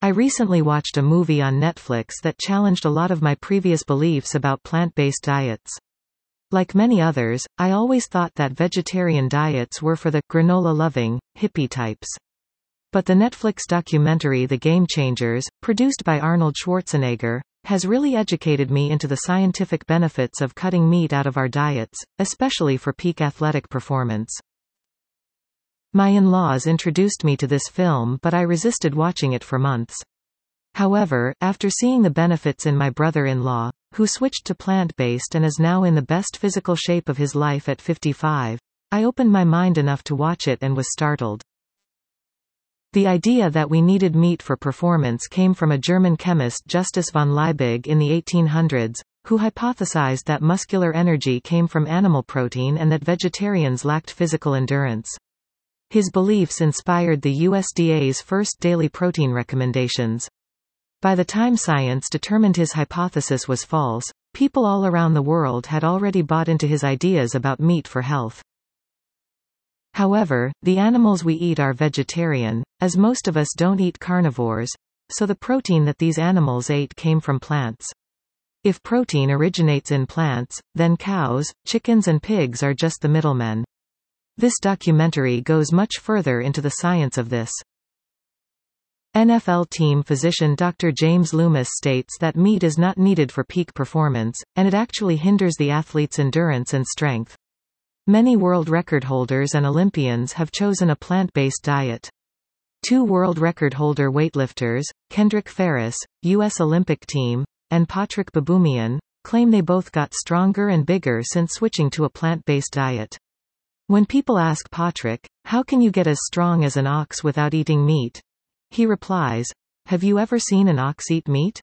I recently watched a movie on Netflix that challenged a lot of my previous beliefs about plant-based diets. Like many others, I always thought that vegetarian diets were for the granola-loving, hippie types. But the Netflix documentary The Game Changers, produced by Arnold Schwarzenegger, has really educated me into the scientific benefits of cutting meat out of our diets, especially for peak athletic performance. My in-laws introduced me to this film, but I resisted watching it for months. However, after seeing the benefits in my brother-in-law, who switched to plant-based and is now in the best physical shape of his life at 55, I opened my mind enough to watch it and was startled. The idea that we needed meat for performance came from a German chemist Justus von Liebig in the 1800s, who hypothesized that muscular energy came from animal protein and that vegetarians lacked physical endurance. His beliefs inspired the USDA's first daily protein recommendations. By the time science determined his hypothesis was false, people all around the world had already bought into his ideas about meat for health. However, the animals we eat are vegetarian, as most of us don't eat carnivores, so the protein that these animals ate came from plants. If protein originates in plants, then cows, chickens and pigs are just the middlemen. This documentary goes much further into the science of this. NFL team physician Dr. James Loomis states that meat is not needed for peak performance, and it actually hinders the athlete's endurance and strength. Many world record holders and Olympians have chosen a plant-based diet. 2 world record holder weightlifters, Kendrick Ferris, U.S. Olympic team, and Patrick Baboumian, claim they both got stronger and bigger since switching to a plant-based diet. When people ask Patrick, "How can you get as strong as an ox without eating meat?" he replies, "Have you ever seen an ox eat meat?"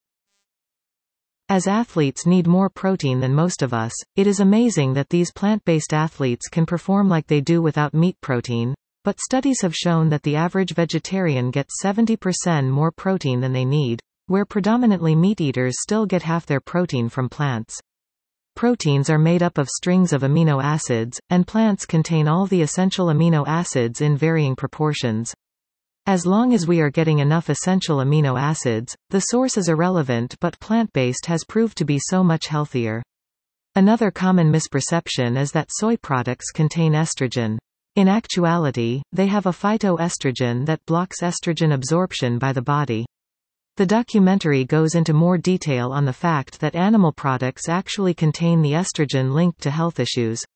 As athletes need more protein than most of us, it is amazing that these plant-based athletes can perform like they do without meat protein, but studies have shown that the average vegetarian gets 70% more protein than they need, where predominantly meat eaters still get half their protein from plants. Proteins are made up of strings of amino acids, and plants contain all the essential amino acids in varying proportions. As long as we are getting enough essential amino acids, the source is irrelevant, but plant-based has proved to be so much healthier. Another common misperception is that soy products contain estrogen. In actuality, they have a phytoestrogen that blocks estrogen absorption by the body. The documentary goes into more detail on the fact that animal products actually contain the estrogen linked to health issues.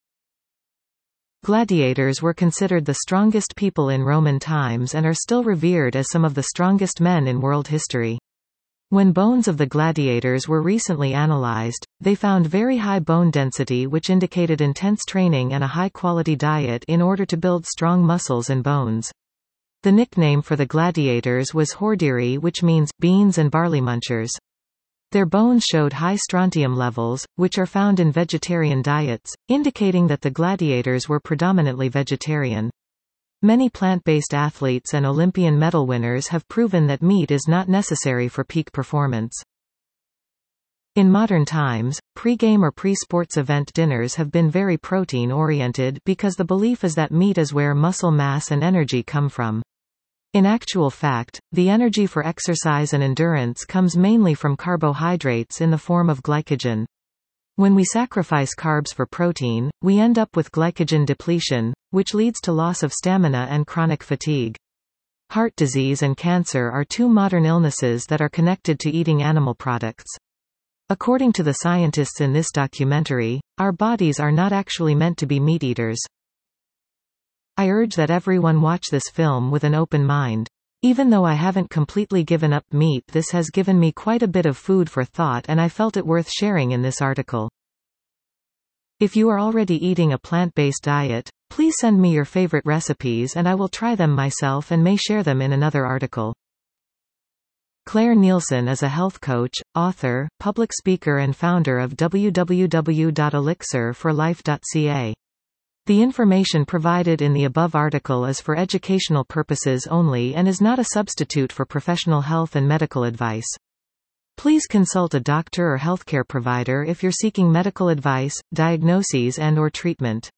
Gladiators were considered the strongest people in Roman times and are still revered as some of the strongest men in world history. When bones of the gladiators were recently analyzed, they found very high bone density, which indicated intense training and a high-quality diet in order to build strong muscles and bones. The nickname for the gladiators was Hordiri, which means beans and barley munchers. Their bones showed high strontium levels, which are found in vegetarian diets, indicating that the gladiators were predominantly vegetarian. Many plant-based athletes and Olympian medal winners have proven that meat is not necessary for peak performance. In modern times, pre-game or pre-sports event dinners have been very protein-oriented because the belief is that meat is where muscle mass and energy come from. In actual fact, the energy for exercise and endurance comes mainly from carbohydrates in the form of glycogen. When we sacrifice carbs for protein, we end up with glycogen depletion, which leads to loss of stamina and chronic fatigue. Heart disease and cancer are 2 modern illnesses that are connected to eating animal products. According to the scientists in this documentary, our bodies are not actually meant to be meat eaters. I urge that everyone watch this film with an open mind. Even though I haven't completely given up meat, this has given me quite a bit of food for thought, and I felt it worth sharing in this article. If you are already eating a plant-based diet, please send me your favorite recipes and I will try them myself and may share them in another article. Claire Nielsen is a health coach, author, public speaker and founder of www.elixirforlife.ca. The information provided in the above article is for educational purposes only and is not a substitute for professional health and medical advice. Please consult a doctor or healthcare provider if you're seeking medical advice, diagnoses and/or treatment.